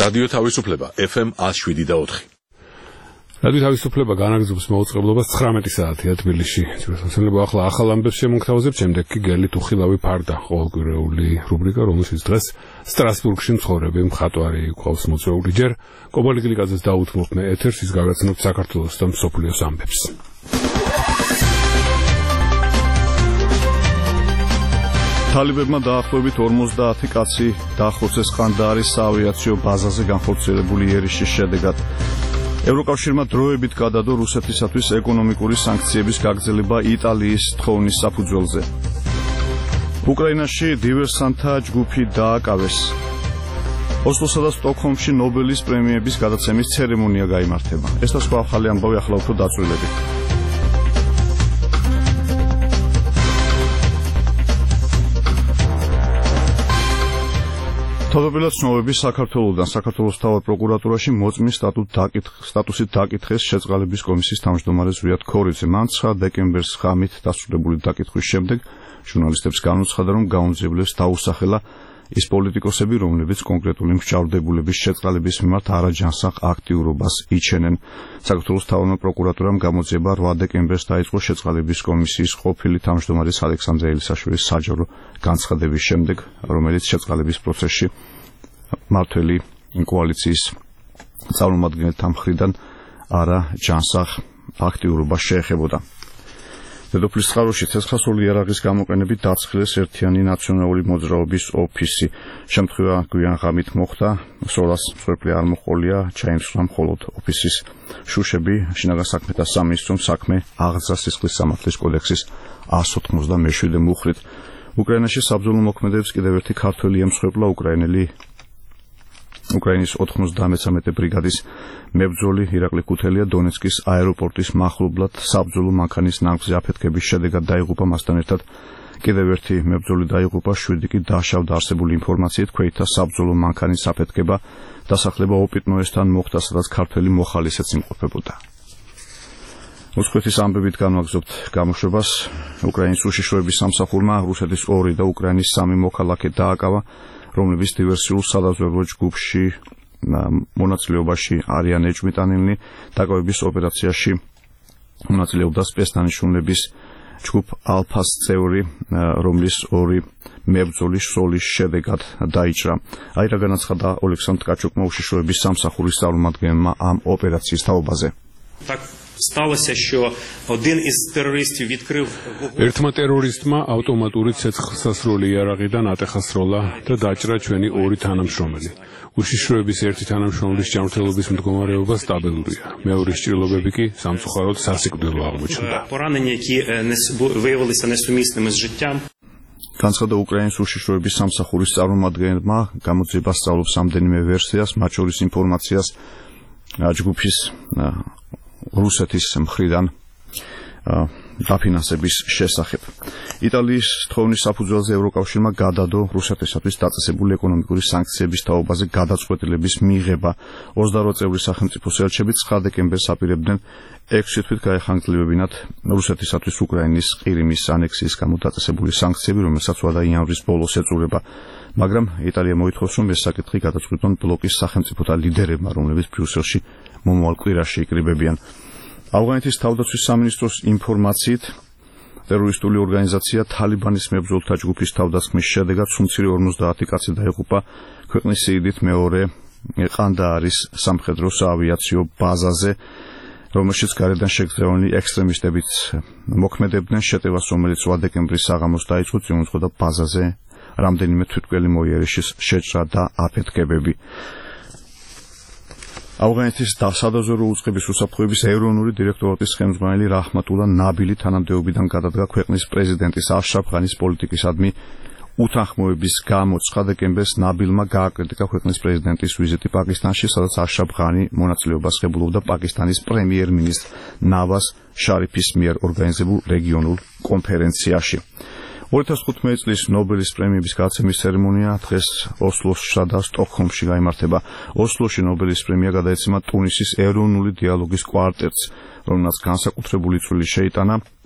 რადიო თავისუფლება FM 107.4. რადიო თავისუფლება განაგრძობს მოუწყებლობას 19 საათია თბილისში. შესაძლოა ახლა ახალ ამბებს შემოგთავაზებ, შემდეგ კი გელით უხილავი ფარდა ყოველკვირეული რუბრიკა, რომელშიც დღეს სტრასბურგში მცხოვრები მხატვარი გვყავს მოწვეული. ჯერ კობალი გლიკაძეს დაუთმობ მე ეთერს, ის გავაცნობ საქართველოს და მსოფლიოს ამბებს. თალებებმა დაახლოებით 50 კაცი დაახორციელეს ყანდაარის საავიაციო ბაზაზე განხორციელებული იერიშის შედეგად. ევროკავშირმა დროებით გადადო რუსეთისათვის ეკონომიკური სანქციების გაგრძელება იტალიის თხოვნის საფუძველზე. უკრაინაში დივერსანტთა ჯგუფი დააკავეს. ოსლოსა და სტოკჰოლმში ნობელის პრემიების გადაცემის ცერემონია გაიმართება. ეს და სხვა ახალი ამბავი ახლა უფრო დაწვრილებით. თავდაპირველად ცნობები საქართველოსთან საქართველოს თავად პროკურატურაში მოწმის სტატუსით დაკითხეს შეწყალების კომისიის თავმჯდომარე ზვიად ქორიძე. მან 9 დეკემბერს ღამით დასრულებული დაკითხვის შემდეგ ჟურნალისტებს განუცხადა, რომ გაუნძიებლებს დაუსახელა ის პოლიტიკოსები, რომლებიც კონკრეტული მსჯავრდებულების შეწყალების მიმართ არაჯანსაღ აქტიურობას იჩენენ. საქართველოს თავდამსხმელ პროკურატურამ გამოძიება 8 დეკემბერს დაიწყო შეწყალების კომისიის ყოფილი თავმჯდომარის ალექსანდრე ელისაშვილის საჯარო განცხადების შემდეგ, რომელიც შეწყალების პროცესში მმართველი კოალიციის წარმომადგენელთა მხრიდან არაჯანსაღ აქტიურობას შეეხებოდა. დედოფლის წყაროში ცეცხლსრული იარაღის გამოყენებით დაცხილეს ერთიანი ნაციონალური მოძრაობის ოფისი. შემთხვევა გვიან ღამით მოხდა, სოლას მსხვერპლი არ მოჰყოლია, ჩაიმსხვრა მხოლოდ ოფისის შუშები. შინაგან საქმეთა სამინისტრომ საქმე აღძრა სისხლის სამართლის კოდექსის 197 მუხრით. უკრაინაში საბრძოლო მოქმედებებს კიდევ ერთი ქართველი ემსხვერპლა უკრაინის 93 ბრიგადის მებრძოლი ირაკლი ქუთელია დონეცკის აეროპორტის მახლობლად საბრძოლო მანქანის ნავთზე აფეთქების შედეგად დაიღუპა. მასთან ერთად კიდევ ერთი მებრძოლი დაიღუპა, 7 კი დაშავდა. არსებული ინფორმაციით ქვეითთა საბრძოლო მანქანის აფეთქება დასახლება ოპიტნოესთან მოხდა, სადაც ქართველი მოხალისეც იმყოფებოდა. უცხოეთის ამბებით განვაგრძობთ გამოშვებას. უკრაინის უშიშროების სამსახურმა რუსეთის 2 და უკრაინის 3 მოქალაქე დააკავა, რომლებიც დივერსიულ სადაზვერვო ჯგუფში მონაწილეობაში არიან ეჭვმიტანილნი. დაკავების ოპერაციაში მონაწილეობდა სპეცდანიშნულების ჯგუფ ალფას წევრი, რომლის 2 მებრძოლი სოლის შედეგად დაიჭრა. რა განაცხადა ოლექსანდრ ткачукმა უშიშროების სამსახურის წარმომადგენელმა ამ ოპერაციის თაობაზე. Сталося, що один із терористів відкрив ერთმა ტერორისტმა ავტომატური ცეცხლსასროლი იარაღიდან ატეხასროლა და დაჭრა ჩვენი 2 თანამშრომელი. უშიშროების ერთი თანამშრომლის ჯანმრთელობის მდგომარეობა სტაბილურია. მეორის ჭრილობები კი სამწუხაროდ სასიკვდილო აღმოჩნდა. поранення, які виявилися несумісними з життям. განცხადა უკრაინის უშიშროების სამსახურის წარმომადგენელმა. გამოძიება სწავლობს რამდენიმე ვერსიას, მათ შორის ინფორმაციას ჯგუფის რუსეთის მხრიდან დაფინანსების შესახებ. იტალიის თხოვნის საფუძველზე ევროკავშირმა გადადო რუსეთისათვის დაწესებული ეკონომიკური სანქციების თაობაზე გადაწყვეტილების მიღება. 28 წევრი სახელმწიფოს ელჩები 9 დეკემბერს აპირებდნენ 6 თვით გაეხანგრძლივებინათ რუსეთისათვის უკრაინის ყირიმის ანექსიის გამო დაწესებული სანქციები, რომელსაც 8 იანვრის ბოლოს ეწურება. მაგრამ იტალია მოითხოვს, რომ ეს საკითხი გადაწყვიტონ ბლოკის სახელმწიფოთა ლიდერებმა, რომლებიც ბრიუსელში მომავალ კვირაში იკრიბებიან. ავღანეთის თავდაცვის სამინისტროს ინფორმაციით, ტერორისტული ორგანიზაცია თალიბანის მებრძოლთა ჯგუფის თავდასხმის შედეგად სუმცირე 50 კაცი დაიღუპა ქვეყნის სიიდით მეორე ყანდაარის სამხედრო საავიაციო ბაზაზე, რომელშიც გარედან შეგრძნეული ექსტრემისტებიც მოქმედებდნენ. შეტევას, რომელიც 8 დეკემბრის საღამოს დაიწყო, წინ უძღოდა ბაზაზე რამდენიმე თვითმკვლელი მოიერიშის შეჭრა და აფეთქებები. ავღანეთის სადაზვერვო უწყების უსაფრთხოების ეროვნული დირექტორატის ხელმძღვანელი რაჰმატულა ნაბილი თანამდებობიდან გადადგა ქვეყნის პრეზიდენტის აშრაფ ღანის პოლიტიკისადმი უთანხმოების გამო. 9 დეკემბერს ნაბილმა გააკრიტიკა ქვეყნის პრეზიდენტის ვიზიტი პაკისტანში, სადაც აშრაფ ღანი მონაწილეობას ღებულობდა პაკისტანის პრემიერ-მინისტრ ნავაზ შარიფის მიერ ორგანიზებულ რეგიონულ კონფერენციაში. 2015 წლის ნობელის პრემიების გადაცემის ცერემონია დღეს ოსლოსსა და სტოკჰოლმში გაიმართება. ოსლოში ნობელის პრემია გადაეცემა ტუნისის ეროვნული დიალოგის კვარტეტს, რომელსაც განსაკუთრებული წვლილი შეიტანა